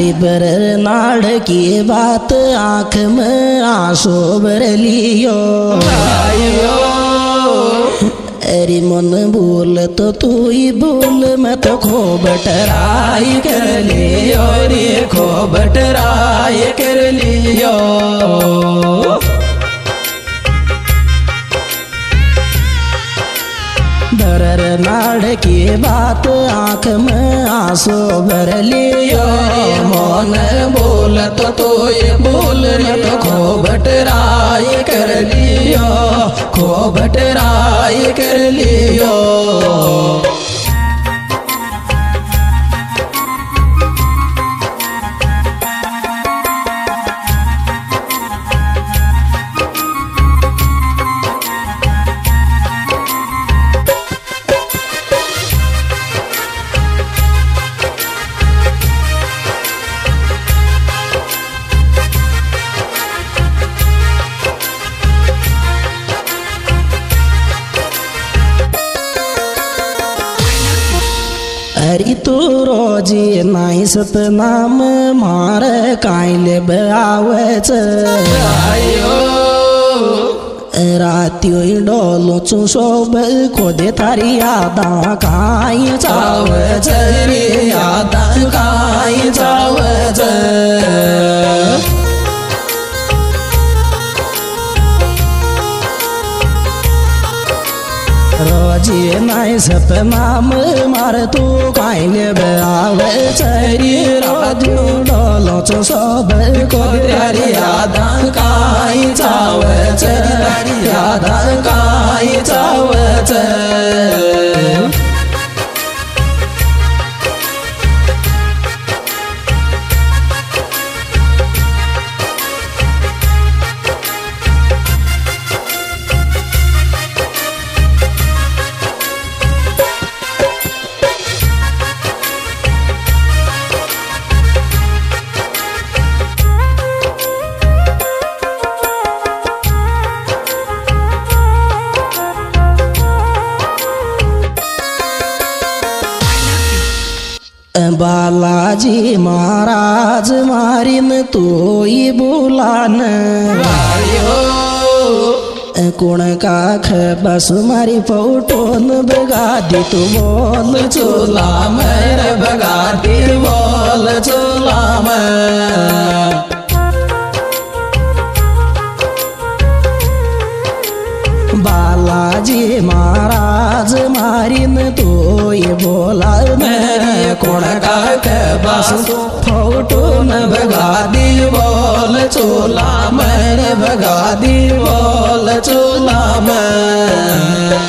अरे बर नाड़ की बात आँख में आंसू भर लियो। अरे मन बोल तो तू ही बोल, मैं तो खूब ट्राई कर लियो रे, खूब ट्राई कर लियो। भर नाड़ की बात आँख में आंसू भर लियो। मन बोल तो तू ही बोल, मैं तो खूब ट्राई कर लियो, खूब ट्राई कर लियो। अरे तू रोजी नाही सपना में मार कायले बावच। रात्यो डोलो चुसोब खोदे थारी यादा काय चावच रे, यादा काय चावच। रोजी नाही सपना में मार तू कायले बावच रे, रात्यो डोलो चुसोब खोदे थारी यादा काय चावच, यादा काय चावच। बालाजी महाराज मारिन तो ही बुलान। कुण काख बस मारी फोटो न बगा दी तू बोल चोला मेरे, बगा दी बोल चोला मैं। बालाजी महाराज मारिन तो ये बोला मेरे, कोण काक बस फोटो न बगा दी बोल चोला मेरे, बगा दी बोल चोला मैं।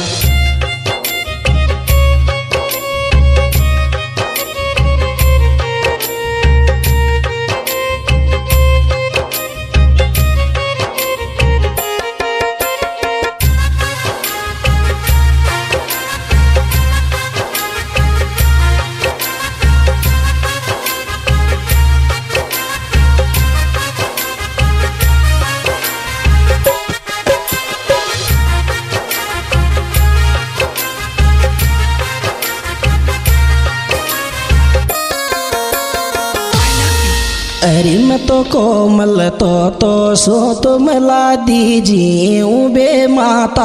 अरे मैं तो कोमल तो सो तो मिला दीजिए बे माता।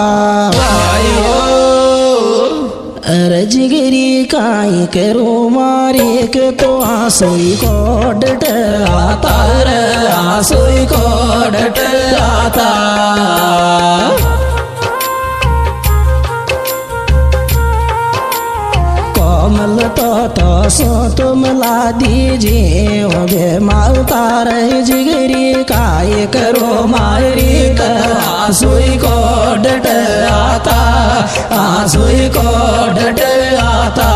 अरे जिगरी काई करो मारे के तो आंसुई को डट आता रे, आंसुई को डट आता। कोमल तो सो तुम ला दीजिए बे माता रे, जिगरी काय करो मारी का आंसुई को डट आता, आंसुई को डट आता।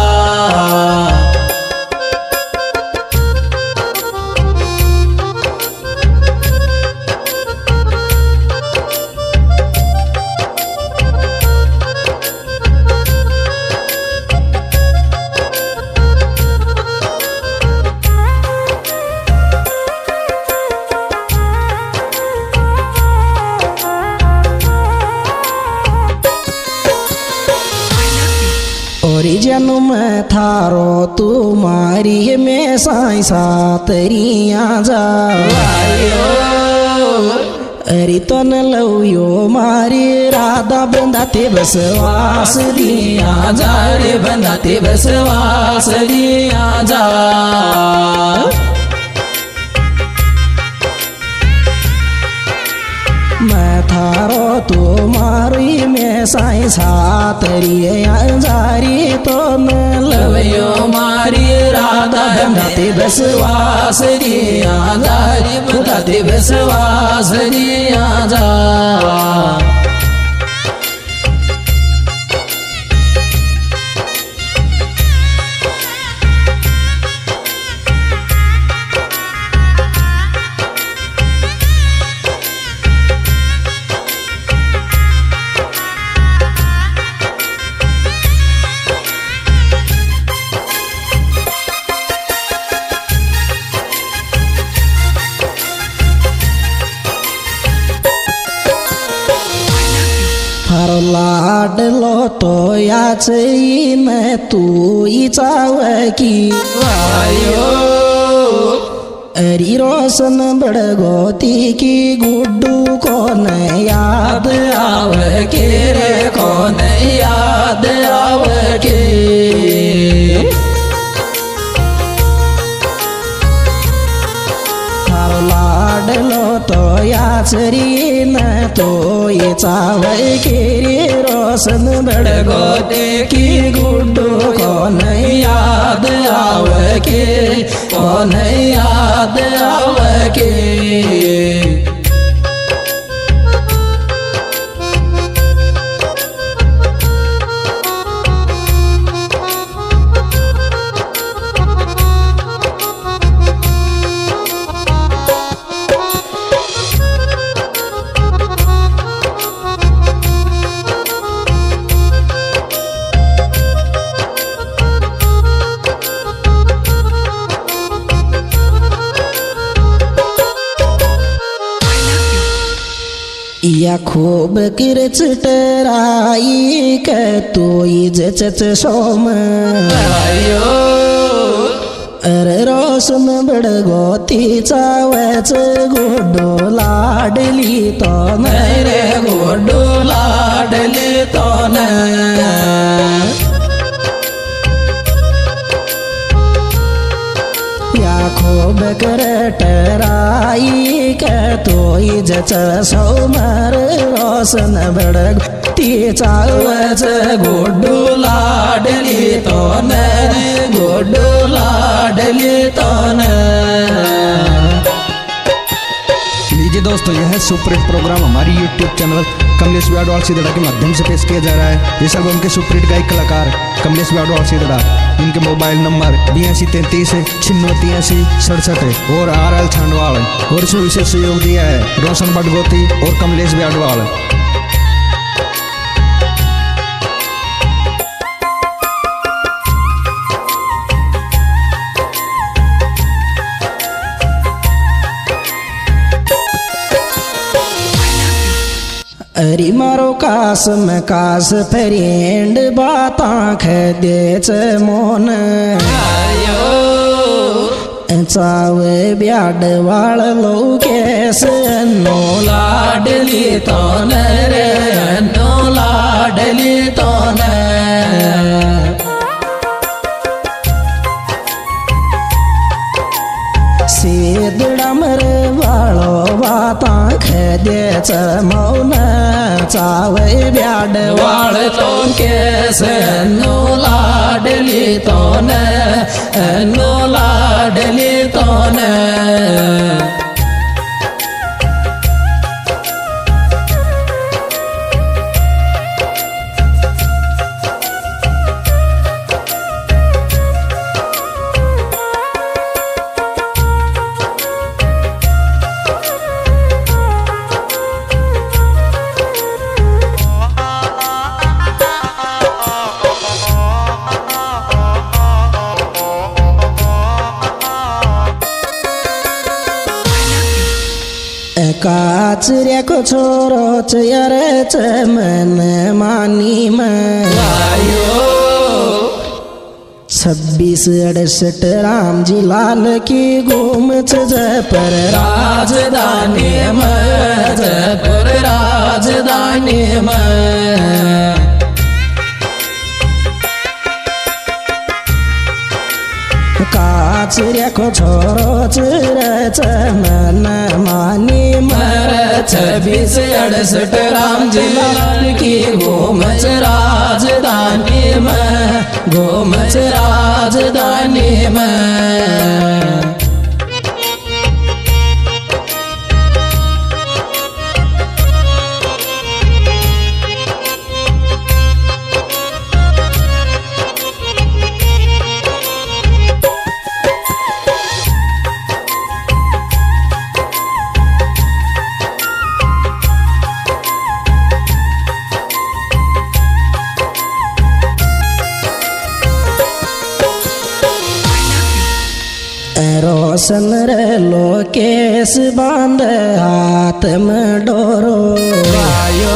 जन्म थारो तुम्हारी में साई सातरिया जा अरे तो न लवयो मारी राधा बंधाते बसवास दिया जा रे बंधाते बसवास दिया जा मैं थारो तुम्हारी में साई सातरिया जारी तो न लवयो मारी राधा बंधाते बसवास दिया जा रे बंधाते बसवास दिया जा लाडलो तो याच न तू चावकी वायो अरी रोशन बड़गोती की गुड्डू को न याद आव के रे को न याद आव के लाडलो तो याचरी न तो ये चावल के रोशन बड़गो देखी गुड्डू को नहीं याद आव के को नहीं याद आव के या खूब किरच टराई के तो चच सोम आयो अरे रोशन बड़गोती चावच गुड्डो लाडली तो मेरे गुड्डो लाडली तो न खूब कर टराई के तो जच सोमर रोशन बड़ग ती चावच गुड्डू लाडली तो न गुड्डू लाडली तो न लीजिए दोस्तों, यह सुपरहिट प्रोग्राम हमारी YouTube चैनल कमलेश व्याडवाल सीधड़ा के माध्यम से पेश किया जा रहा है। इस एल्बम के सुपरहिट गायक कलाकार कमलेश व्याडवाल सीधड़ा, इनके मोबाइल नंबर 8233 9683 67 और RL छांडवाल और इसमें विशेष सहयोग दिया है रोशन बड़गोती और कमलेश व्याडवाल। अरे मारो कास में कास फ्रेंड बात आँख देच मोन आयो चाव ब्याड वाल लो कैस नो लाडली तो न रे नो लाडली तो न सीधड़ा मर वालो बात आँख देच मौन चावे ब्याड वाल तो कैसे नो लाडली तो नो लाडली तो काचर्या को छोरो चयरे च मन मानी में आयो 2668 राम जी लाल की घूमच जयपुर राजधानी में, जयपुर राजधानी में। काचर्या को छोरो चिरच मन मानी मर 2668 राम जी लाल की घूमच राजधानी में, घूमच राजधानी में। रोशन रे लोकेश बांध हाथ में डोरो आयो,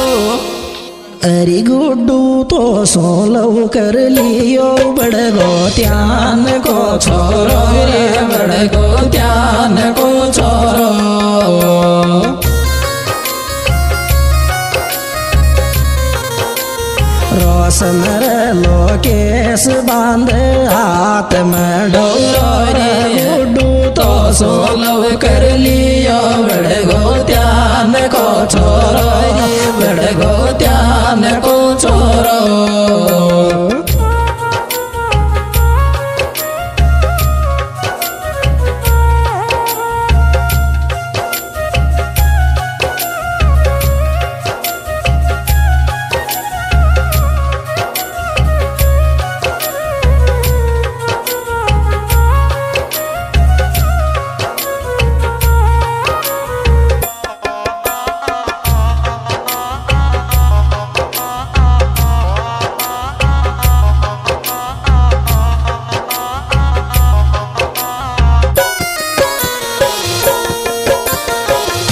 अरे गुड्डू तो सोलव कर लियो बड़गो त्यान को छोरो रे, बड़गो त्यान को छोरो। रोशन रे लोकेश बांध हाथ में डोरो रे, गुड्डू तो सोलव कर लियो बड़गो त्यान को छोरो रे, बड़गो त्यान को छोरो।